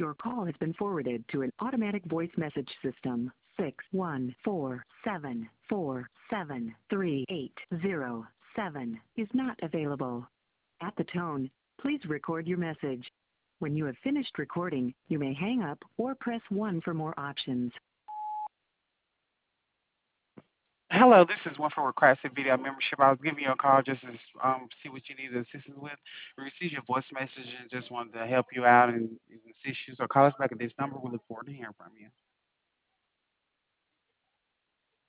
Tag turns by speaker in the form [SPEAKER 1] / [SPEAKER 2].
[SPEAKER 1] Your call has been forwarded to an automatic voice message system. 614-747-3807 is not available. At the tone, please record your message. When you have finished recording, you may hang up or press 1 for more options.
[SPEAKER 2] Hello, this is one for requested video membership. I was giving you a call just to see what you needed assistance with. We received your voice message and just wanted to help you out and assist you. So call us back at this number. We look forward to hearing from you.